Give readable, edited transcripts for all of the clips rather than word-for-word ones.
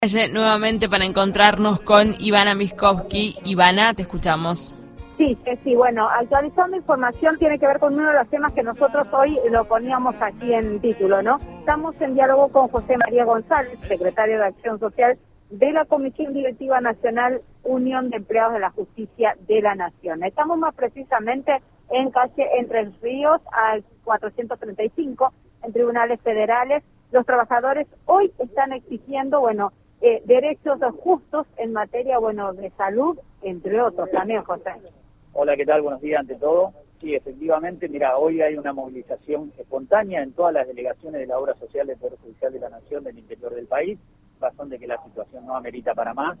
Nuevamente para encontrarnos con Ivana Miskovsky. Ivana, te escuchamos. Sí, bueno, actualizando información tiene que ver con uno de los temas que nosotros hoy lo poníamos aquí en título, ¿no? Estamos en diálogo con José María González, secretario de Acción Social de la Comisión Directiva Nacional Unión de Empleados de la Justicia de la Nación. Estamos más precisamente en calle Entre Ríos, al 435, en tribunales federales. Los trabajadores hoy están exigiendo, derechos justos en materia, de salud, entre otros también, José. Hola, ¿qué tal? Buenos días ante todo. Sí, efectivamente, mira, hoy hay una movilización espontánea en todas las delegaciones de la obra social del Poder Judicial de la Nación del interior del país, razón de que la situación no amerita para más,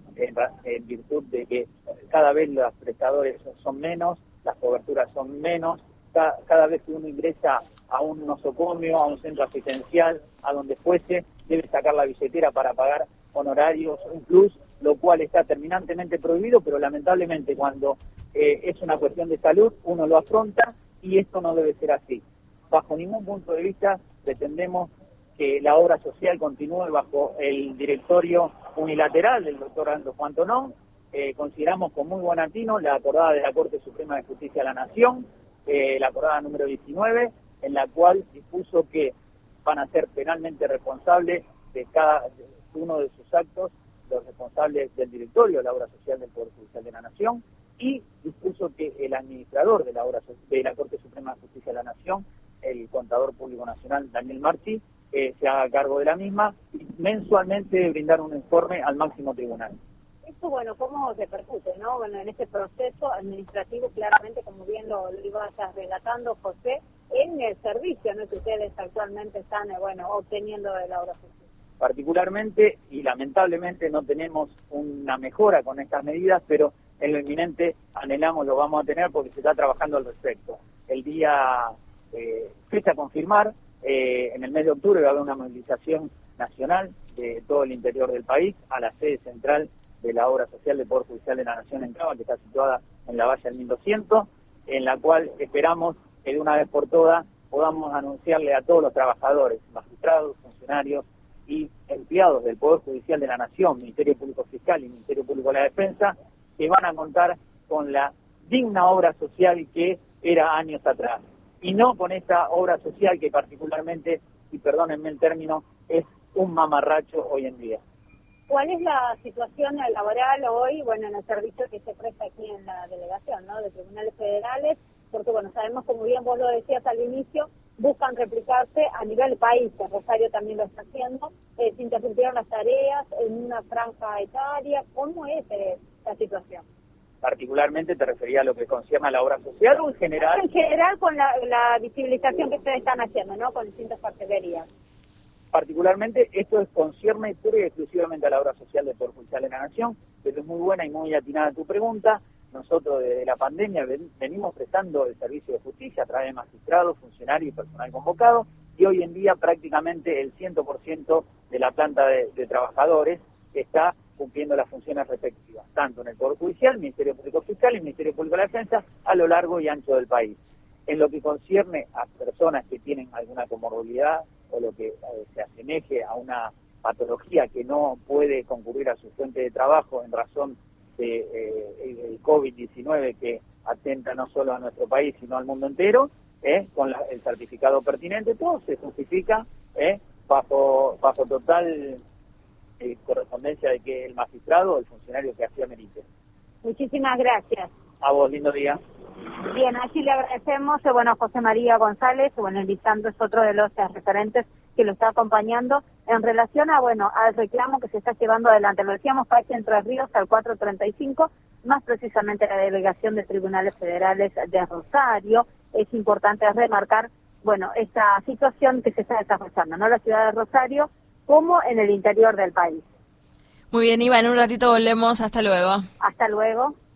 en virtud de que cada vez los prestadores son menos, las coberturas son menos, cada vez que uno ingresa a un nosocomio, a un centro asistencial, a donde fuese, debe sacar la billetera para pagar honorarios, un plus, lo cual está terminantemente prohibido, pero lamentablemente cuando es una cuestión de salud, uno lo afronta y esto no debe ser así. Bajo ningún punto de vista pretendemos que la obra social continúe bajo el directorio unilateral del doctor Aldo Juan Tonón. Consideramos con muy buen atino la acordada de la Corte Suprema de Justicia de la Nación, la acordada número 19, en la cual dispuso que van a ser penalmente responsables de cada uno de sus actos los responsables del directorio de la obra social del Poder Judicial de la Nación, y dispuso que el administrador de la Corte Suprema de Justicia de la Nación, el contador público nacional Daniel Marchi, se haga cargo de la misma y mensualmente brindar un informe al máximo tribunal. Esto, ¿cómo repercute, no? En este proceso administrativo, claramente, como bien lo ibas relatando, José, en el servicio, ¿no?, que ustedes actualmente están, obteniendo de la obra social. Particularmente y lamentablemente no tenemos una mejora con estas medidas, pero en lo inminente anhelamos lo vamos a tener porque se está trabajando al respecto. El día, fecha a confirmar, en el mes de octubre va a haber una movilización nacional de todo el interior del país a la sede central de la obra social del Poder Judicial de la Nación en Cava, que está situada en la Valle del 1200, en la cual esperamos que de una vez por todas podamos anunciarle a todos los trabajadores, magistrados, funcionarios y empleados del Poder Judicial de la Nación, Ministerio Público Fiscal y Ministerio Público de la Defensa, que van a contar con la digna obra social que era años atrás, y no con esta obra social que particularmente, y perdónenme el término, es un mamarracho hoy en día. ¿Cuál es la situación laboral hoy, en el servicio que se presta aquí en la delegación, ¿no?, de tribunales federales? Porque, sabemos, como bien vos lo decías al inicio, buscan replicarse a nivel país, que Rosario también lo está haciendo, se interrumpieron las tareas en una franja etaria. ¿Cómo es la situación? Particularmente te refería a lo que concierne a la obra social o en general. En general con la visibilización que ustedes están haciendo, ¿no?, con distintas cartelerías. Particularmente esto concierne pura y exclusivamente a la obra social del Poder Judicial de la Nación, pero es muy buena y muy atinada tu pregunta. Nosotros desde la pandemia venimos prestando el servicio de justicia a través de magistrados, funcionarios y personal convocado, y hoy en día prácticamente el 100% de la planta de trabajadores está cumpliendo las funciones respectivas, tanto en el Poder Judicial, Ministerio Público Fiscal y Ministerio Público de la Defensa, a lo largo y ancho del país. En lo que concierne a personas que tienen alguna comorbilidad o lo que se asemeje a una patología que no puede concurrir a su fuente de trabajo en razón el COVID-19 que atenta no solo a nuestro país sino al mundo entero, con el certificado pertinente, todo se justifica bajo total correspondencia de que el magistrado o el funcionario que así amerite. Muchísimas gracias. A vos, lindo día. Bien, así le agradecemos, José María González, el dictando es otro de los referentes que lo está acompañando en relación al reclamo que se está llevando adelante. Lo decíamos, calle Entre Ríos al 435, más precisamente la delegación de tribunales federales de Rosario. Es importante remarcar, esta situación que se está desarrollando, ¿no?, en la ciudad de Rosario como en el interior del país. Muy bien, Iván, en un ratito volvemos. Hasta luego. Hasta luego.